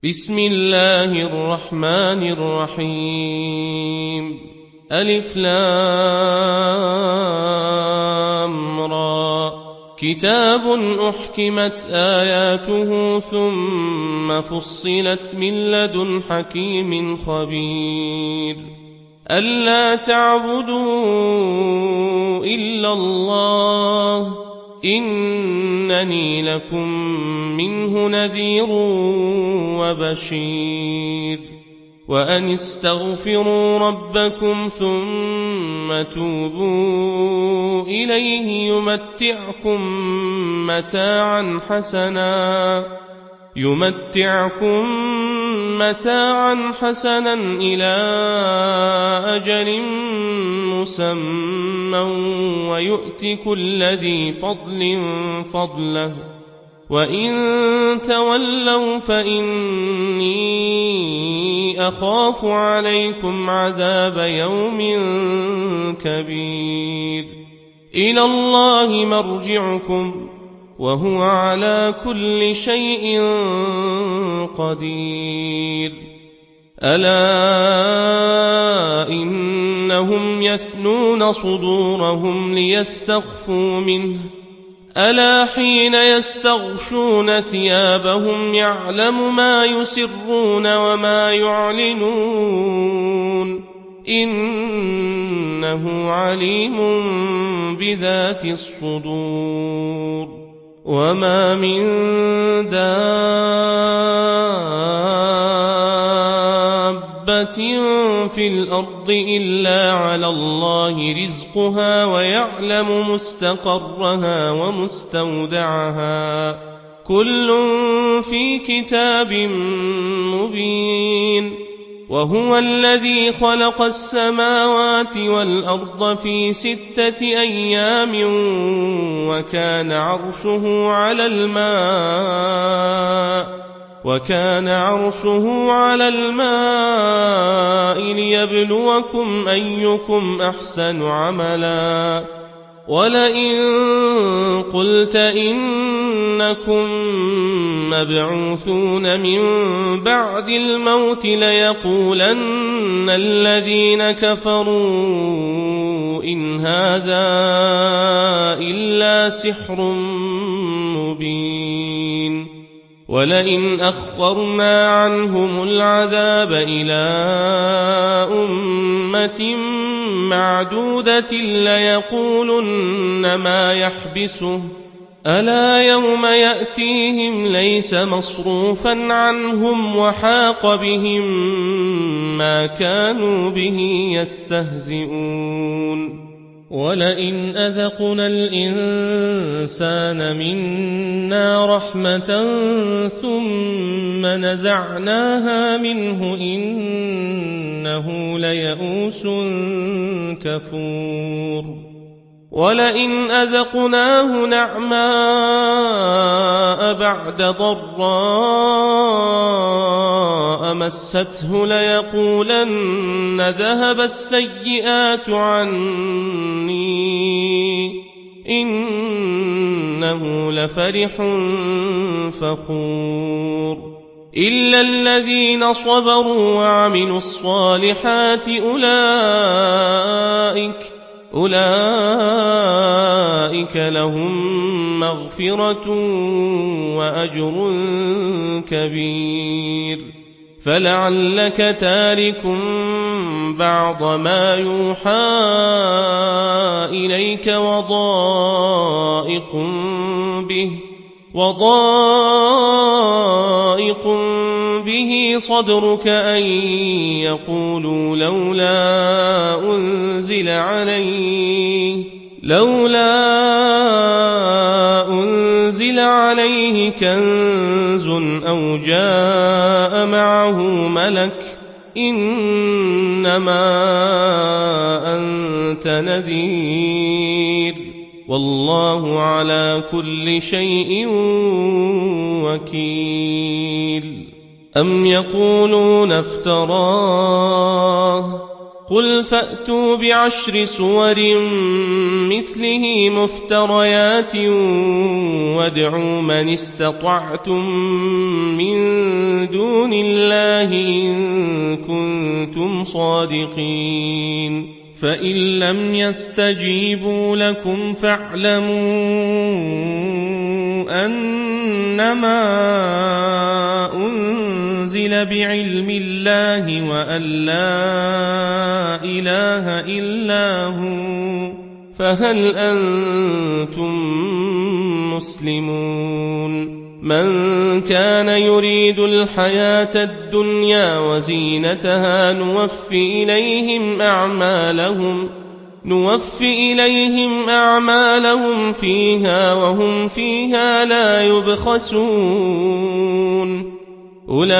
بسم الله الرحمن الرحيم ألف لام را كتاب أحكمت آياته ثم فصلت من لدن حكيم خبير ألا تعبدوا إلا الله إنني لكم منه نذير وبشير وأن استغفروا ربكم ثم توبوا إليه يمتعكم متاعا حسنا إلى أجل مسمى ويؤت كل ذي فضل فضله وإن تولوا فإني أخاف عليكم عذاب يوم كبير إلى الله مرجعكم وهو على كل شيء قدير ألا إنهم يثنون صدورهم ليستخفوا منه ألا حين يستغشون ثيابهم يعلم ما يسرون وما يعلنون إنه عليم بذات الصدور وما من دابة في الأرض إلا على الله رزقها ويعلم مستقرها ومستودعها كل في كتاب مبين وهو الذي خلق السماوات والأرض في 6 أيام وكان عرشه على الماء ليبلوكم أيكم أحسن عملا ولئن قلت إنكم مبعوثون من بعد الموت ليقولن الذين كفروا إن هذا إلا سحر مبين ولئن أخرنا عنهم العذاب إلى أمة معدودة ليقولن ما يحبسه ألا يوم يأتيهم ليس مصروفا عنهم وحاق بهم ما كانوا به يستهزئون ولئن أذقنا الإنسان منا رحمة ثم نزعناها منه إنه ليئوس كفور ولئن أذقناه نعماء بعد ضراء مسته ليقولن ذهب السيئات عني إنه لفرح فخور إلا الذين صبروا وعملوا الصالحات أولئك لهم مغفرة وأجر كبير فلعلك تارك بعض ما يوحى إليك وضائق به صدرك أن يقولوا لولا أنزل عليه كنز أو جاء معه ملك إنما أنت نذير والله على كل شيء وكيل أم يقولون افتراه قل فأتوا ب10 سور مثله مفتريات وادعوا من استطعتم من دون الله إن كنتم صادقين فإن لم يستجيبوا لكم فاعلموا أنما أنزل بعلم الله وأن لا إله إلا هو فهل أنتم مسلمون من كان يريد الحياة الدنيا وزينتها نوفي إليهم أعمالهم فيها وهم فيها لا يبخسون أولئك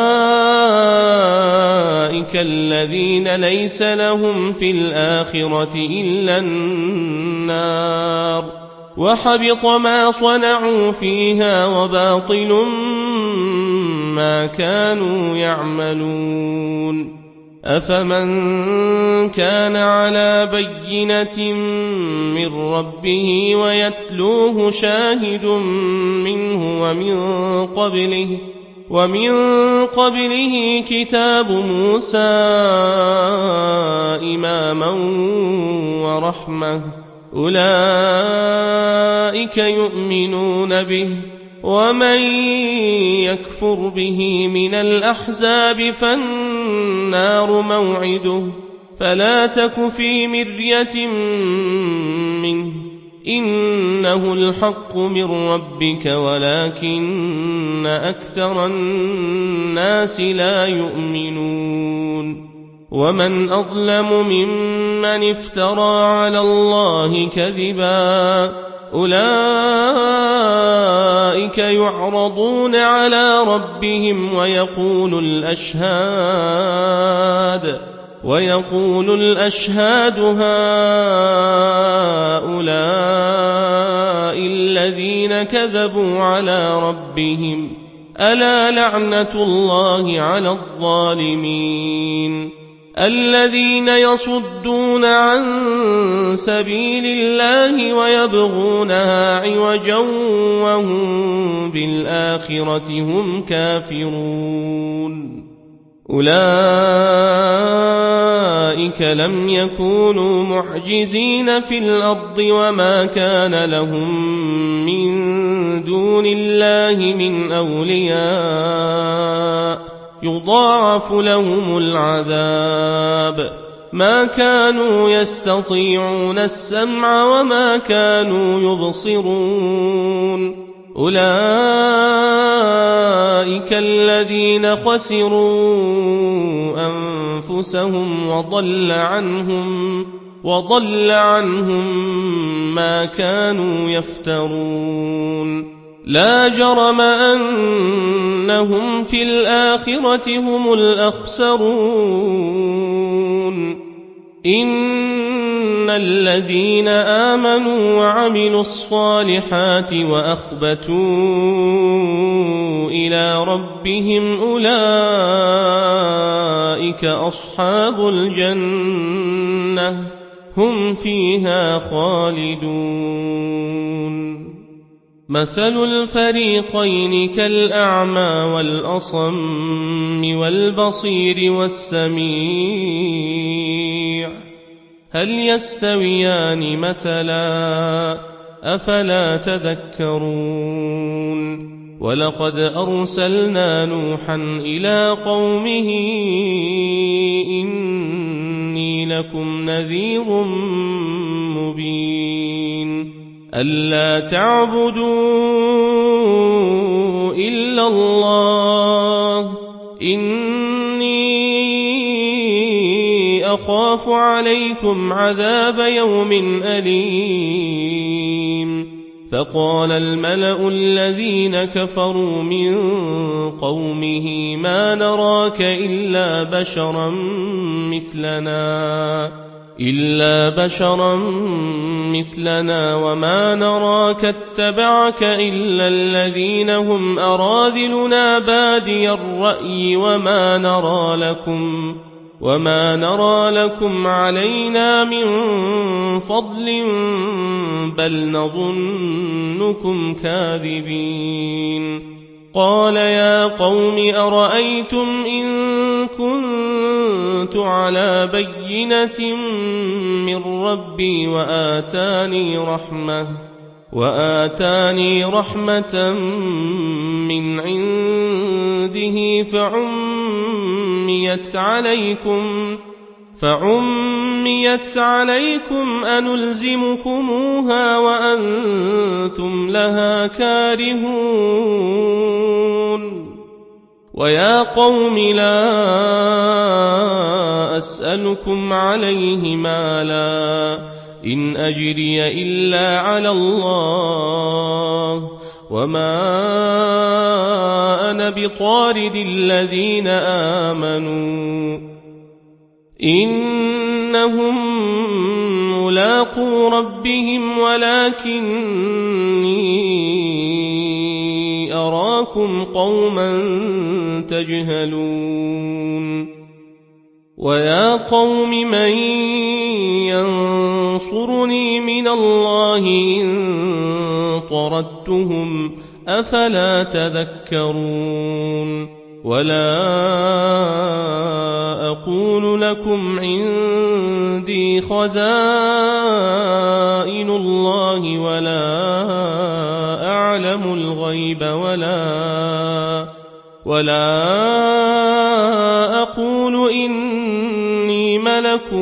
الذين ليس لهم في الآخرة إلا النار وحبط ما صنعوا فيها وباطل ما كانوا يعملون أفمن كان على بينة من ربه ويتلوه شاهد منه ومن قبله كتاب موسى إماما ورحمة أولئك يؤمنون به ومن يكفر به من الأحزاب فالنار موعده فلا تك في مرية منه إنه الحق من ربك ولكن أكثر الناس لا يؤمنون ومن أظلم ممن افترى على الله كذبا أولئك يعرضون على ربهم ويقول الأشهاد هؤلاء الذين كذبوا على ربهم ألا لعنة الله على الظالمين الذين يصدون عن سبيل الله ويبغونها عوجا وهم بالآخرة هم كافرون أولئك لم يكونوا معجزين في الأرض وما كان لهم من دون الله من أولياء يضاعف لهم العذاب ما كانوا يستطيعون السمع وما كانوا يبصرون أولئك الذين خسروا أنفسهم وضل عنهم ما كانوا يفترون لا جرم أنهم في الآخرة هم الأخسرون إن الذين آمنوا وعملوا الصالحات وأخبتوا إلى ربهم أولئك أصحاب الجنة هم فيها خالدون مثل الفريقين كالأعمى والأصم والبصير والسميع هل يستويان مثلا أفلا تذكرون ولقد أرسلنا نوحا إلى قومه إني لكم نذير مبين ألا تعبدوا إلا الله إني أخاف عليكم عذاب يوم أليم فقال الملأ الذين كفروا من قومه ما نراك إلا بشرا مثلنا وما نراك اتبعك إلا الذين هم وما نرى لكم علينا من فضل بل نظنكم كاذبين قال يا قوم أرأيتم إن كنت على بينة من ربي وآتاني رحمة من عنده فعميت عليكم أنلزمكموها وأنتم لها كارهون ويا قوم لا أسألكم عليه مالا إن أجري إلا على الله وما أنا بطارد الذين آمنوا إنهم ملاقو ربهم ولكني أراكم قوما تجهلون ويا قوم من ينصرني من الله إن طردتهم أفلا تذكرون ولا أقول لكم عندي خزائن الله ولا أعلم الغيب ولا أقول إني ملك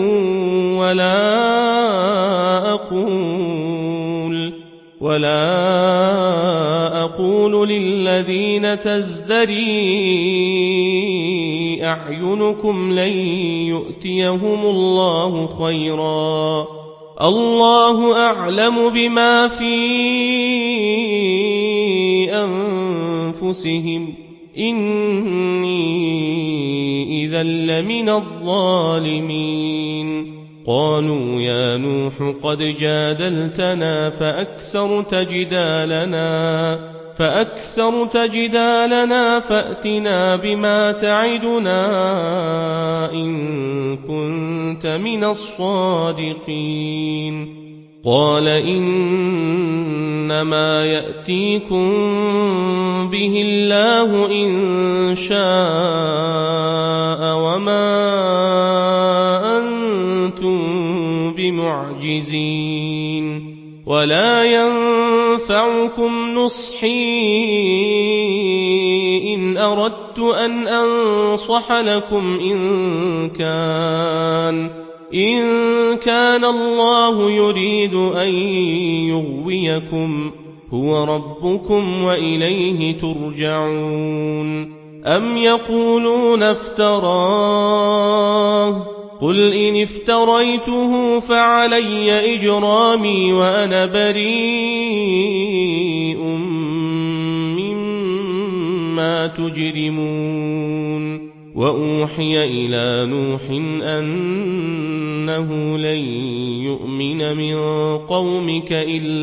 ولا أقول للذين تزدري أعينكم لن يؤتيهم الله خيرا الله أعلم بما في أنفسهم إني إذا لمن الظالمين قالوا يا نوح قد جادلتنا فأكثرت جدالنا فأتنا بما تعدنا إن كنت من الصادقين قال إنما يأتيكم به الله إن شاء وما أنتم بمعجزين ولا ينفعكم نصحي إن أردت أن أنصح لكم إن كان الله يريد أن يغويكم هو ربكم وإليه ترجعون أم يقولون افتراه قل إن افتريته فعلي إجرامي وأنا بريء مما تجرمون وأوحي إلى نوح أنه لن يؤمن من قومك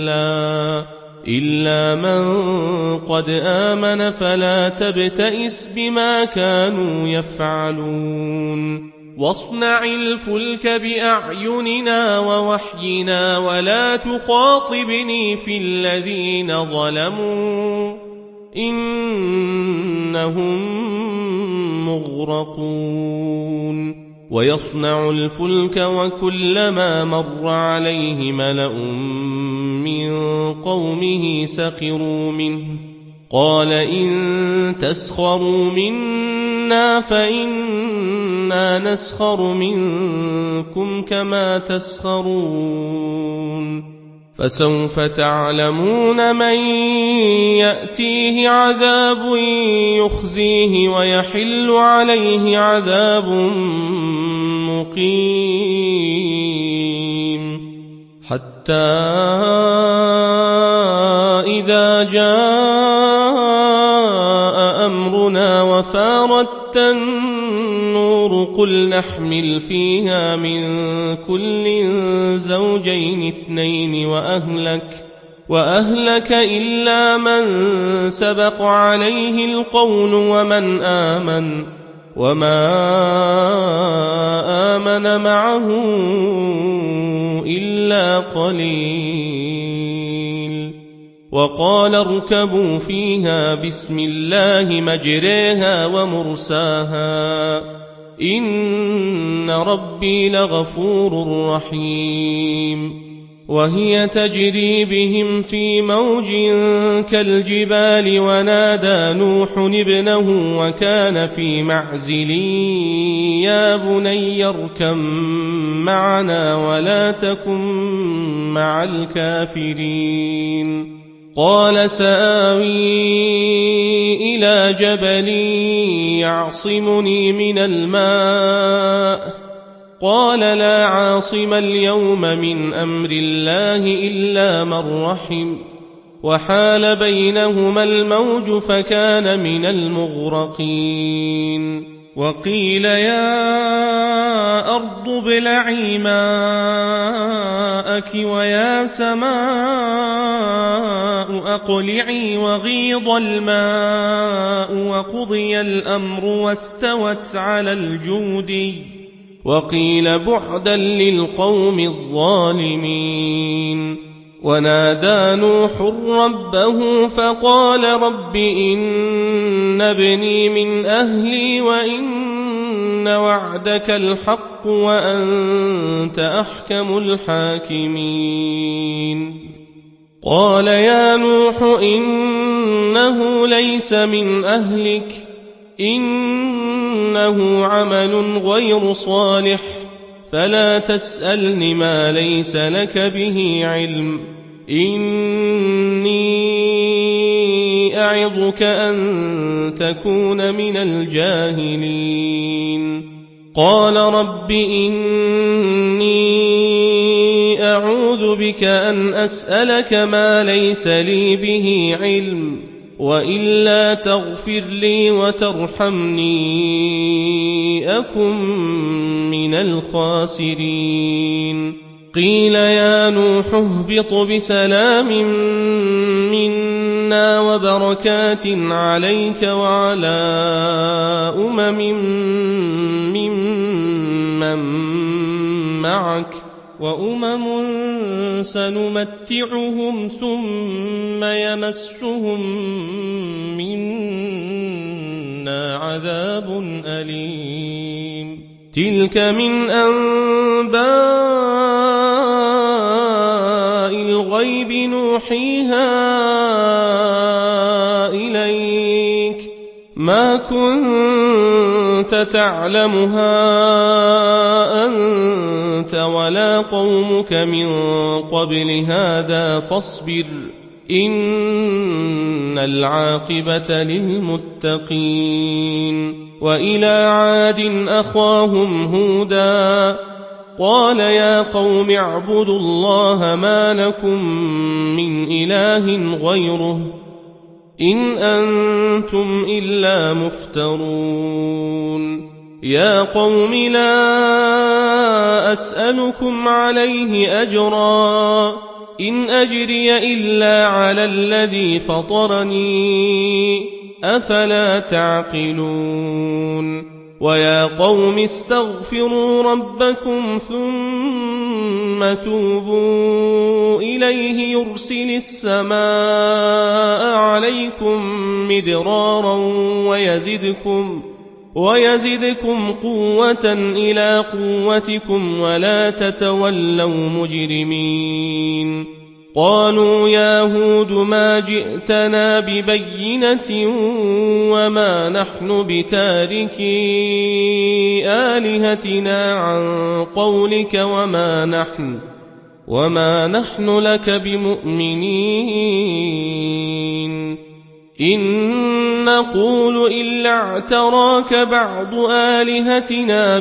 إلا من قد آمن فلا تبتئس بما كانوا يفعلون واصنع الفلك بأعيننا ووحينا ولا تخاطبني في الذين ظلموا إنهم مغرقون ويصنع الفلك وكلما مر عليه ملأ من قومه سخروا منه قال إن تسخروا منا فإنا نسخر منكم كما تسخرون فسوف تعلمون من يأتيه عذاب يخزيه ويحل عليه عذاب مقيم حتى إذا جاء أمرنا وفارت النور قل نحمل فيها من كل زوجين اثنين وأهلك إلا من سبق عليه القول ومن آمن وما آمن معه إلا قليل. وقال اركبوا فيها بسم الله مجريها ومرساها إن ربي لغفور رحيم. وهي تجري بهم في موج كالجبال ونادى نوح ابنه وكان في معزل يا بني اركب معنا ولا تكن مع الكافرين. قال سآوي إلى جبل يعصمني من الماء قال لا عاصم اليوم من أمر الله إلا من رحم وحال بينهما الموج فكان من المغرقين. وقيل يا أرض ابلعي ماءك ويا سماء أقلعي وغيض الماء وقضي الأمر واستوت على الجودي وقيل بعدا للقوم الظالمين. ونادى نوح ربه فقال رب إن ابني من أهلي وإن وعدك الحق وأنت أحكم الحاكمين. قال يا نوح إنه ليس من أهلك إنه عمل غير صالح فلا تسألني ما ليس لك به علم إني أعظك أن تكون من الجاهلين. قال رب إني أعوذ بك أن أسألك ما ليس لي به علم وإلا تغفر لي وترحمني أكن من الخاسرين. قيل يا نوح اهبط بسلام منا وبركات عليك وعلى ممن معك وأمم سنمتعهم ثم يمسهم منا عذاب أليم. تلك من أنباء الغيب نوحيها إليك ما كنت تعلمها أنت ولا قومك من قبل هذا فاصبر إن العاقبة للمتقين. وإلى عاد أخاهم هودا قال يا قوم اعبدوا الله ما لكم من إله غيره إن أنتم إلا مفترون. يا قوم لا أسألكم عليه أجرا إن أجري إلا على الذي فطرني أفلا تعقلون. ويا قوم استغفروا ربكم ثم توبوا إليه يرسل السماء عليكم مدرارا ويزدكم قوة إلى قوتكم ولا تتولوا مجرمين. قالوا يا هود ما جئتنا ببينة وما نحن بتاركي آلهتنا عن قولك وما نحن لك بمؤمنين إن نقول إلا اعتراك بعض آلهتنا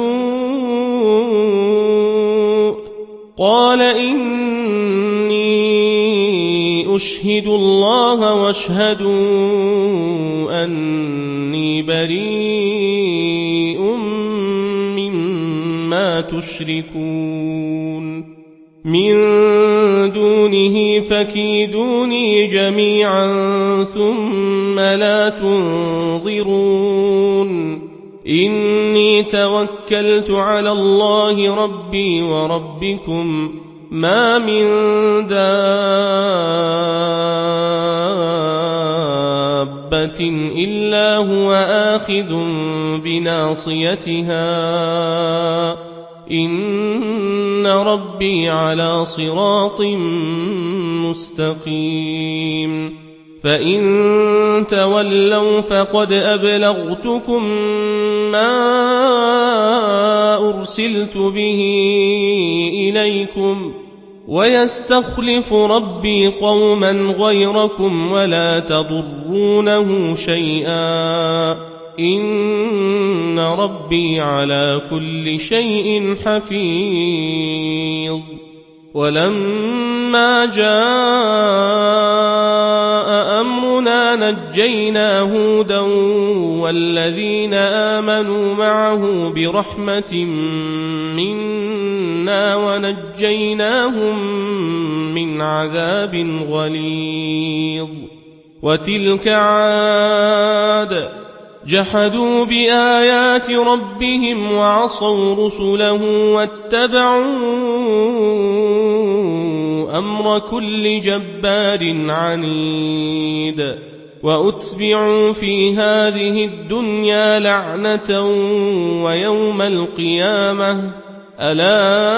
بسوء قال إني أشهد الله واشهدوا أني بريء مما تشركون من دونه فكيدوني جميعا ثم لا تنظرون إني توكلت على الله ربي وربكم ما من دابة إلا هو آخذ بناصيتها إن ربي على صراط مستقيم فإن تولوا فقد أبلغتكم ما أرسلت به إليكم ويستخلف ربي قوما غيركم ولا تضرونه شيئا إن ربي على كل شيء حفيظ ولما جاء أمرنا نجينا هودا والذين آمنوا معه برحمة منا ونجيناهم من عذاب غليظ وتلك عاد جحدوا بآيات ربهم وعصوا رسله واتبعوا أمر كل جبار عنيد وأتبعوا في هذه الدنيا لعنة ويوم القيامة ألا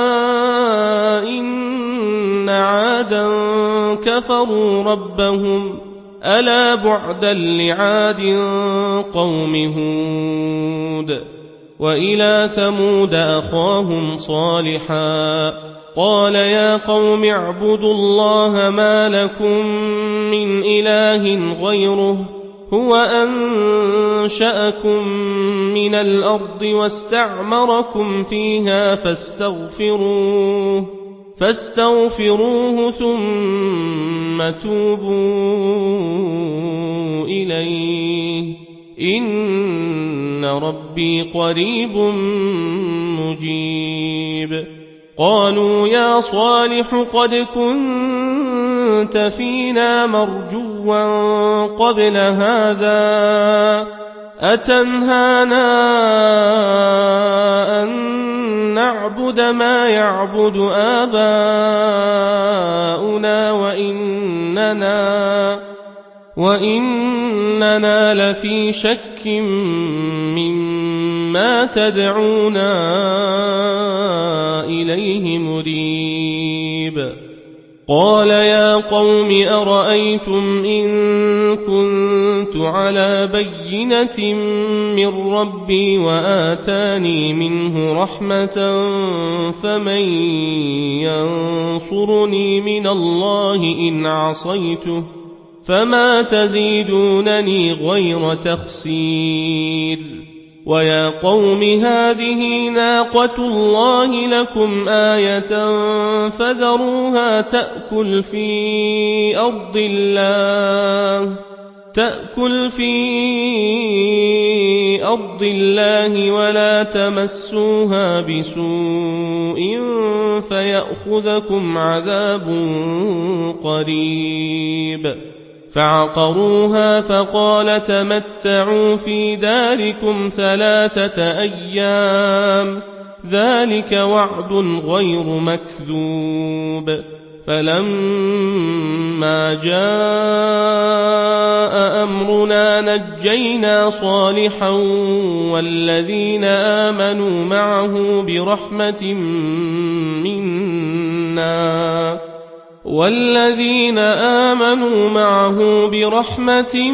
إن عادا كفروا ربهم ألا بعدا لعاد قوم هود وإلى ثمود أخاهم صالحا قال يا قوم اعبدوا الله ما لكم من إله غيره هو أنشأكم من الأرض واستعمركم فيها فاستغفروه ثم توبوا إليه إن ربي قريب مجيب قالوا يا صالح قد كنت فينا مرجوا قبل هذا أتنهانا أن نعبد ما يعبد آباؤنا وإننا لفي شك مما تدعونا إليه مريب قال يا قوم أرأيتم إن كنت على بينة من ربي وآتاني منه رحمة فمن ينصرني من الله إن عصيته فما تزيدونني غير تخسير ويا قوم هذه ناقة الله لكم آية فذروها تأكل في أرض الله ولا تمسوها بسوء فيأخذكم عذاب قريب فعقروها فقال تمتعوا في داركم 3 أيام ذلك وعد غير مكذوب فلما جاء أمرنا نجينا صالحا والذين آمنوا معه برحمة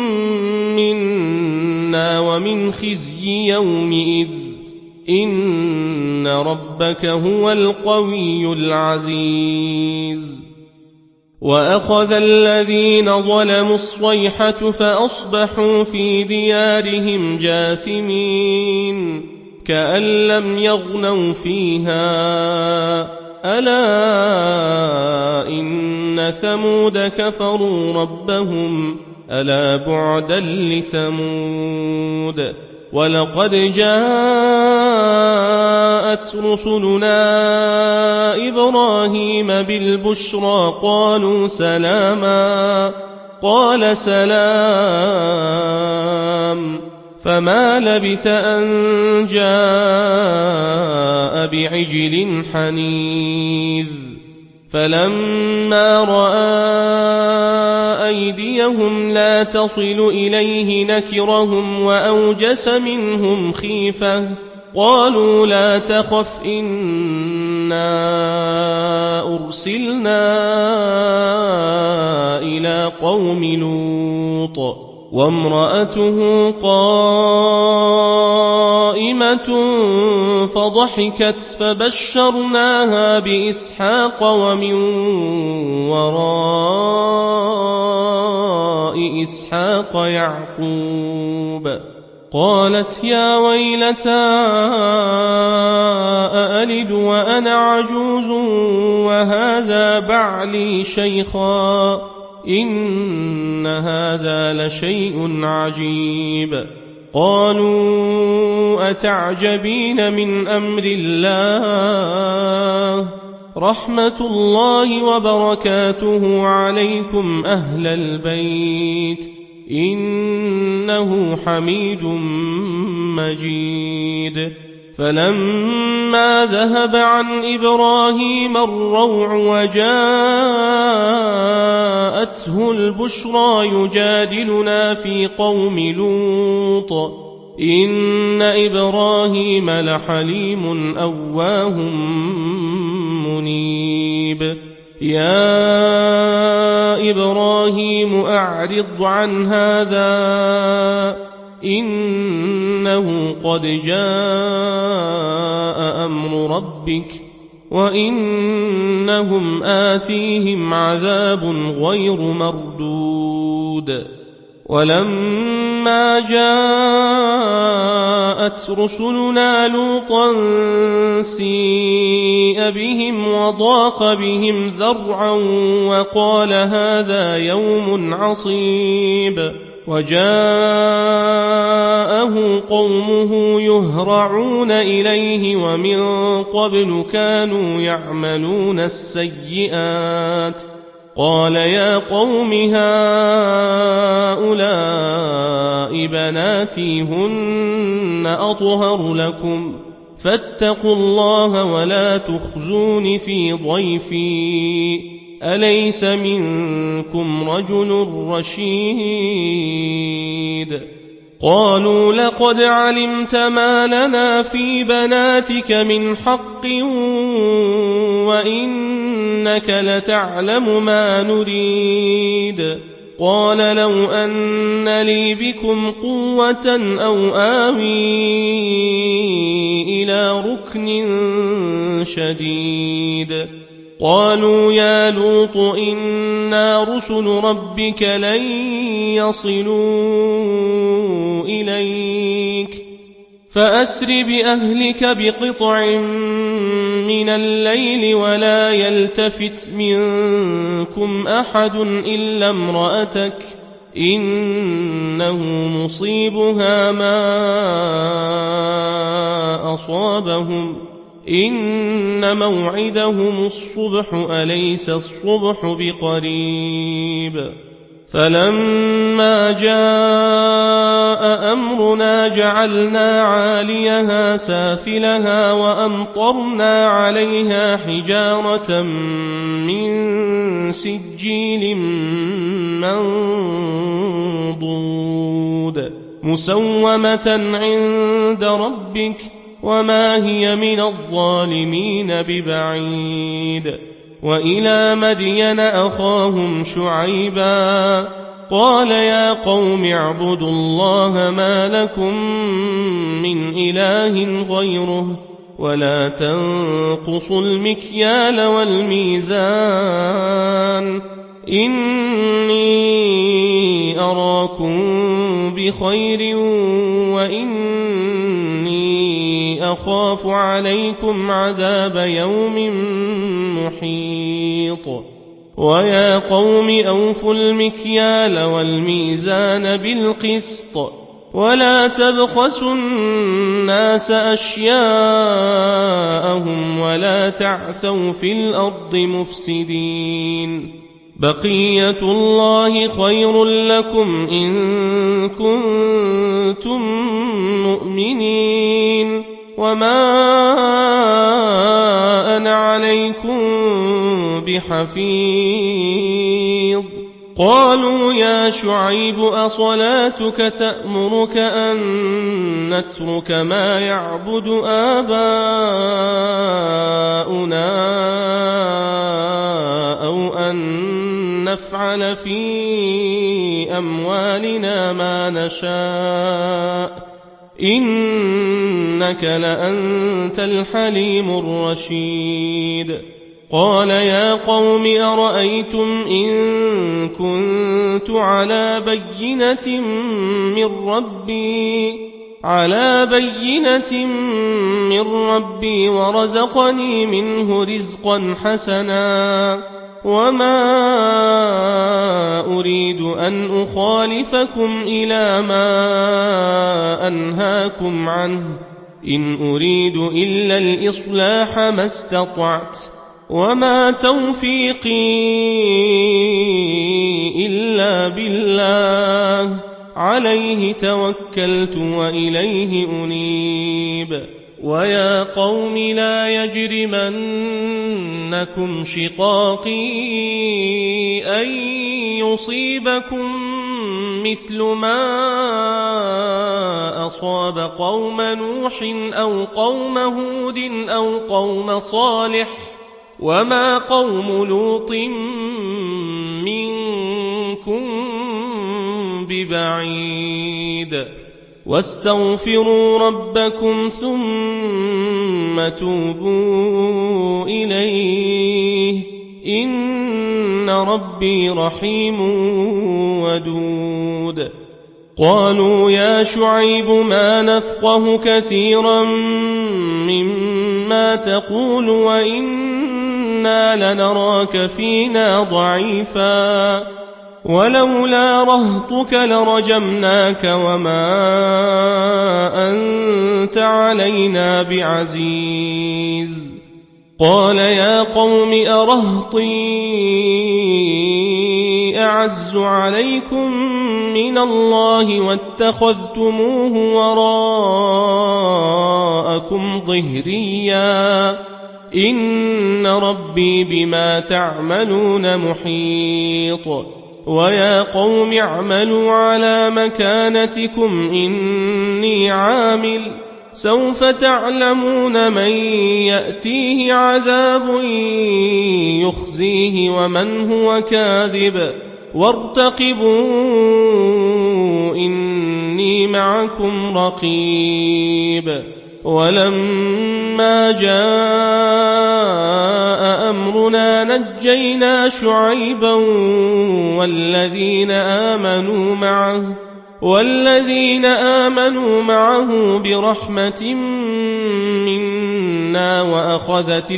منا ومن خزي يومئذ إن ربك هو القوي العزيز وأخذ الذين ظلموا الصيحة فأصبحوا في ديارهم جاثمين كأن لم يغنوا فيها ألا إن ثمود كفروا ربهم ألا بعدا لثمود ولقد جاءت رسلنا إبراهيم بالبشرى قالوا سلاما قال سلام فما لبث أن جاء بعجل حنيذ فلما رأى أيديهم لا تصل إليه نكرهم وأوجس منهم خيفة قالوا لا تخف إنا أرسلنا إلى قوم لوط وامرأته قائمة فضحكت فبشرناها بإسحاق ومن وراء إسحاق يعقوب قالت يا ويلتى أألد وأنا عجوز وهذا بعلي شيخا إن هذا لشيء عجيب قالوا أتعجبين من أمر الله رحمة الله وبركاته عليكم أهل البيت إنه حميد مجيد فلما ذهب عن إبراهيم الروع وجاءته البشرى يجادلنا في قوم لوط إن إبراهيم لحليم أواه منيب يا إبراهيم أعرض عن هذا إنه قد جاء أمر ربك وإنهم آتيهم عذاب غير مردود ولما جاءت رسلنا لوطا سيء بهم وضاق بهم ذرعا وقال هذا يوم عصيب وجاءه قومه يهرعون إليه ومن قبل كانوا يعملون السيئات قال يا قوم هؤلاء بناتي هن أطهر لكم فاتقوا الله ولا تخزون في ضيفي أليس منكم رجل رشيد قالوا لقد علمت ما لنا في بناتك من حق وإنك لتعلم ما نريد قال لو أن لي بكم قوة أو آوي إلى ركن شديد قالوا يا لوط إنا رسل ربك لن يصلوا إليك فأسر بأهلك بقطع من الليل ولا يلتفت منكم أحد إلا امرأتك إنه مصيبها ما أصابهم إن موعدهم الصبح أليس الصبح بقريب فلما جاء أمرنا جعلنا عاليها سافلها وأمطرنا عليها حجارة من سجيل منضود مسومة عند ربك وما هي من الظالمين ببعيد وإلى مدين أخاهم شعيبا قال يا قوم اعبدوا الله ما لكم من إله غيره ولا تنقصوا المكيال والميزان إني أراكم بخير وإني أخاف عليكم عذاب يوم محيط ويا قوم أوفوا المكيال والميزان بالقسط ولا تبخسوا الناس أشياءهم ولا تعثوا في الأرض مفسدين بقية الله خير لكم إن كنتم مؤمنين وما أنا عليكم بحفيظ قالوا يا شعيب أصلاتك تأمرك أن نترك ما يعبد آباؤنا أو أن نفعل في أموالنا ما نشاء إنك لأنت الحليم الرشيد قال يا قوم أرأيتم إن كنت على بينة من ربي ورزقني منه رزقا حسنا وما أريد أن أخالفكم إلى ما أنهاكم عنه إن أريد إلا الإصلاح ما استطعت وما توفيقي إلا بالله عليه توكلت وإليه أنيب ويا قوم لا يجرمنكم شقاقي أن يصيبكم مثل ما أصاب قوم نوح أو قوم هود أو قوم صالح وما قوم لوط منكم ببعيد واستغفروا ربكم ثم توبوا إليه إن ربي رحيم ودود قالوا يا شعيب ما نفقه كثيرا مما تقول وإنا لنراك فينا ضعيفا ولولا رهطك لرجمناك وما أنت علينا بعزيز قال يا قوم أرهطي أعز عليكم من الله واتخذتموه وراءكم ظهريا إن ربي بما تعملون محيط ويا قوم اعملوا على مكانتكم إني عامل سوف تعلمون من يأتيه عذاب يخزيه ومن هو كاذب وارتقبوا إني معكم رقيب ولما جاء أمرنا نجينا شعيبا والذين آمنوا معه برحمة منا وأخذت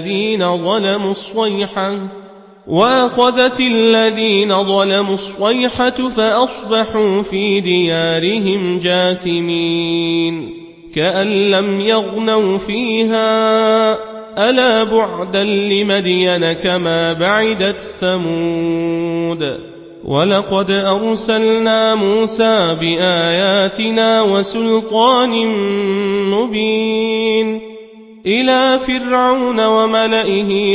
الذين ظلموا الصيحة فأصبحوا في ديارهم جاثمين كأن لم يغنوا فيها ألا بعدا لمدين كما بعدت ثمود ولقد أرسلنا موسى بآياتنا وسلطان مبين إلى فرعون وملئه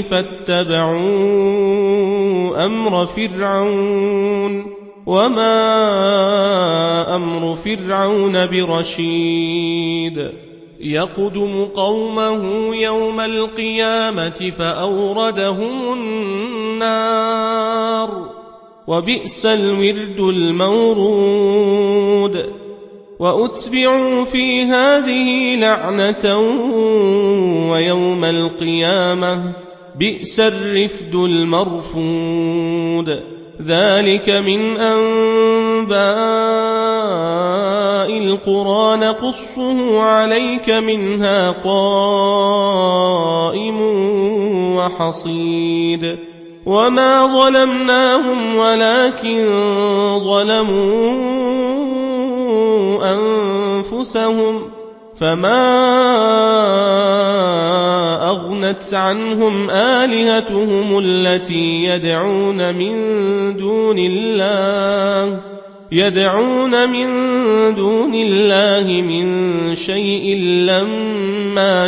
فاتبعوا أمر فرعون وما أمر فرعون برشيد يقدم قومه يوم القيامة فأوردهم النار وبئس الورد المورود وأتبعوا في هذه لعنة ويوم القيامة بئس الرفد المرفود ذلك من أنباء القرى نقصه عليك منها قائم وحصيد وما ظلمناهم ولكن ظلموا أنفسهم فما أغنت فضلت عنهم آلهتهم التي يدعون من دون الله من شيء لما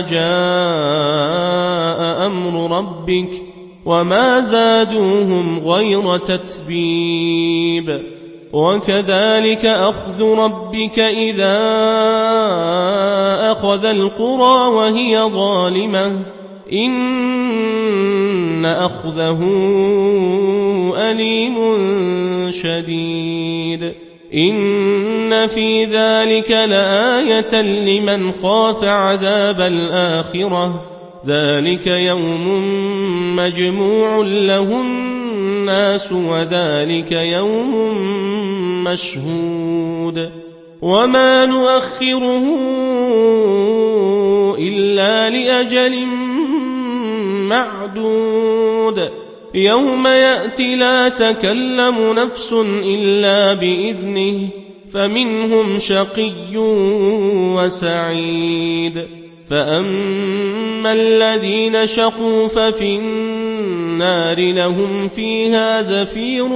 جاء أمر ربك وما زادوهم غير تتبيب وكذلك أخذ ربك إذا أخذ القرى وهي ظالمة إن أخذه أليم شديد إن في ذلك لآية لمن خاف عذاب الآخرة ذلك يوم مجموع له الناس وذلك يوم مشهود وما نؤخره إلا لأجل معدود يوم يأتي لا تكلم نفس إلا بإذنه فمنهم شقي وسعيد فأما الذين شقوا ففي النار لهم فيها زفير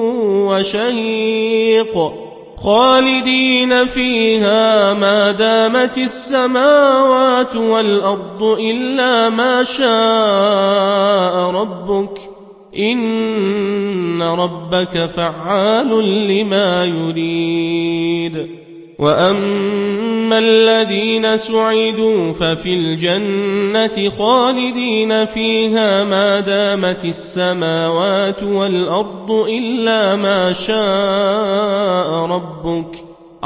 وشهيق خالدين فيها ما دامت السماوات والأرض إلا ما شاء ربك إن ربك فعال لما يريد وأما الذين سعدوا ففي الجنة خالدين فيها ما دامت السماوات والأرض إلا ما شاء ربك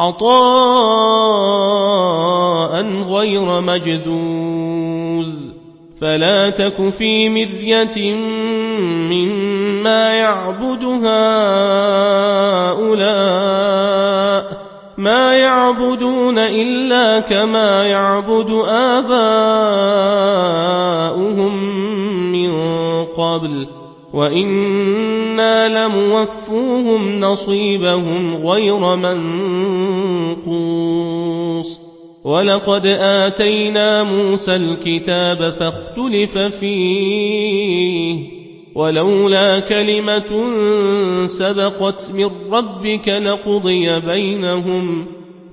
عطاء غير مجذوذ فلا تك في مرية مما يعبد هؤلاء ما يعبدون إلا كما يعبد آباؤهم من قبل وإنا لموفوهم نصيبهم غير منقوص ولقد آتينا موسى الكتاب فاختلف فيه ولولا كلمة سبقت من ربك لقضي بينهم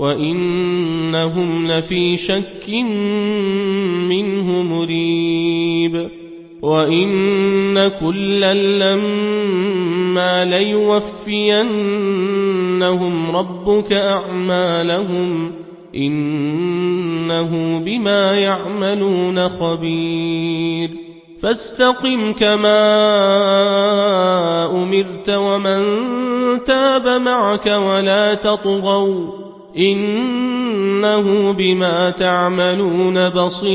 وإنهم لفي شك منه مريب وإن كلا لما ليوفينهم ربك أعمالهم إنه بما يعملون خبير فاستقم كما أمرت ومن تاب معك ولا تطغوا إنه بما تعملون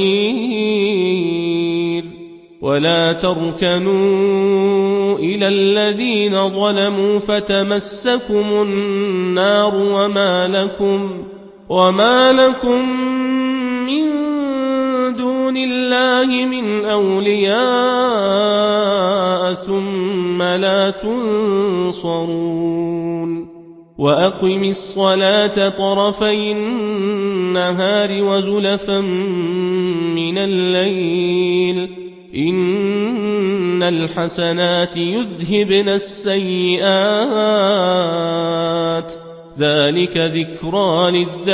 بصير ولا تركنوا إلى الذين ظلموا فتمسكم النار وما لكم من دون الله من أولياء ثم لا تنصرون وأقم الصلاة طرفي النهار وزلفا من الليل إن الحسنات يذهبن السيئات ذلك ذكرى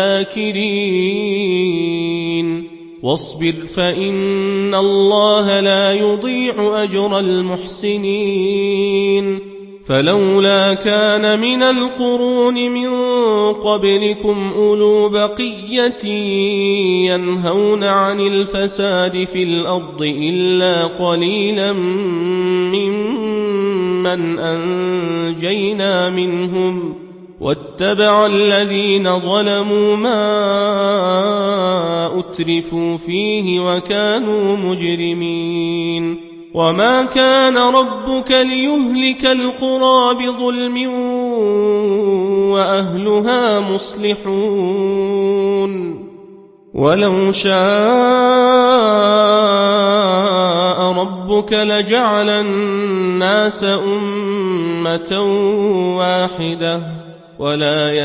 للذاكرين واصبر فإن الله لا يضيع أجر المحسنين فلولا كان من القرون من قبلكم أولو بقية ينهون عن الفساد في الأرض إلا قليلا ممن أنجينا منهم واتبع الذين ظلموا ما أترفوا فيه وكانوا مجرمين وما كان ربك ليهلك القرى بظلم وأهلها مصلحون ولو شاء ربك لجعل الناس أمة واحدة ولا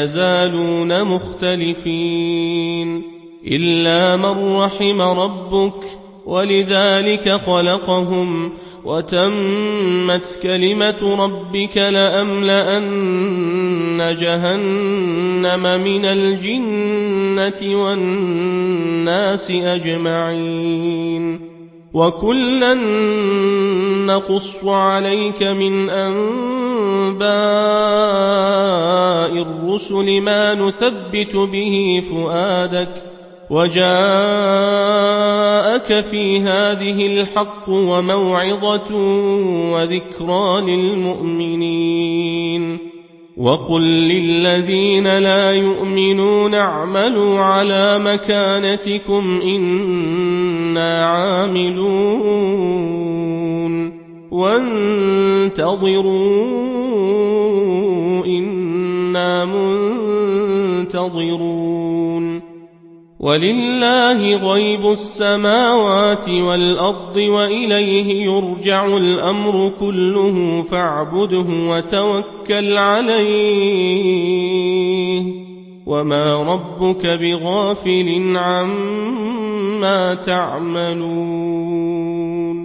يزالون مختلفين إلا من رحم ربك ولذلك خلقهم وتمت كلمة ربك لأملأن جهنم من الجنة والناس أجمعين وكلا نقص عليك من أنباء الرسل ما نثبت به فؤادك وجاءك في هذه الحق وموعظة وذكرى للمؤمنين وقل للذين لا يؤمنون اعملوا على مكانتكم إنا عاملون وانتظروا إنا منتظرون ولله غيب السماوات والأرض وإليه يرجع الأمر كله فاعبده وتوكل عليه وما ربك بغافل عما تعملون